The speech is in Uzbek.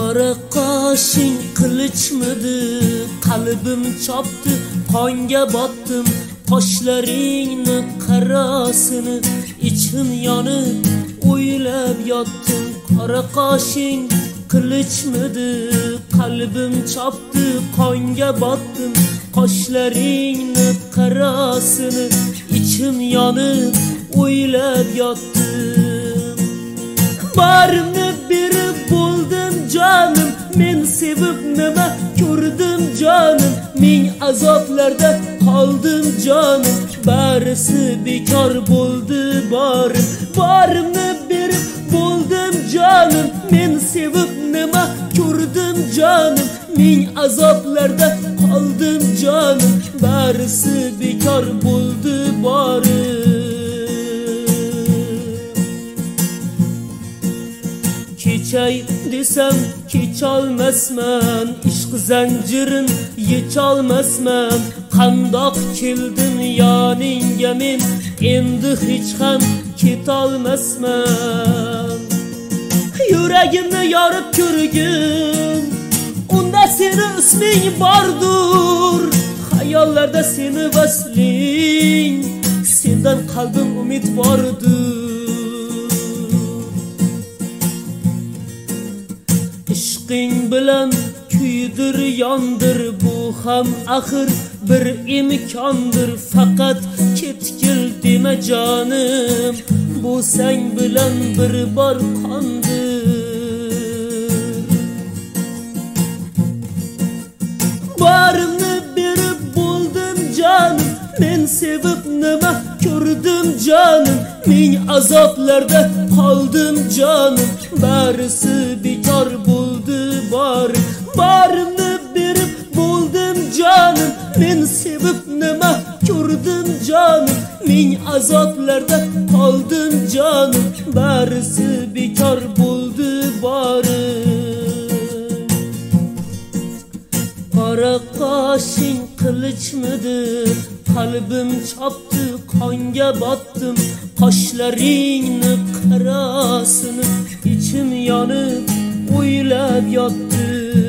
Qora qoshing qilichmidi, qalbim chopdi, qonga botdim. Qoshlaringni qarasini ichim yonib o'ylab yotdim. Qora qoshing qilichmidi, qalbim chopdi, qonga botdim. Qoshlaringni qarasini ichim yonib o'ylab yotdim. Barimni berib bo'ldim jonim, men sevib nima ko'rdim jonim, ming azoblarda qoldim jonim, barisi bekor bo'ldi borim. Barimni berib bo'ldim jonim, men sevib nima ko'rdim jonim, ming azoblarda qoldim jonim, barisi bekor bo'ldi borim. Kechay desam kecholmasman, ishq zanjirin yecholmasman. Qandoq keldim yoningga men, endi hech ham ketolmasman. Yuragimni yorib ko'rgin, unda seni isming bordur. Xayollarda seni vasling, sendan qalbim umid bordur. Ishqing bilan kuydir yondir, bu ham axir bir imkondir. Faqat ketkil dema jonim, bu sang bilan bir bor qondir. Barimni berib bo'ldim jonim, men sevib nima ko'rdim jonim, ming azoblarda qoldim jonim, barisi bekor bo'ldi borim. Barimni berib bo'ldim jonim, men sevib nima ko'rdim jonim, ming azoblarda qoldim jonim, barisi bekor bo'ldi borim. Qora qoshing qilichmidi, qalbim chopdi, qonga botdim. Qoshlaringni qarasini ichim yonib o'ylab yotdim.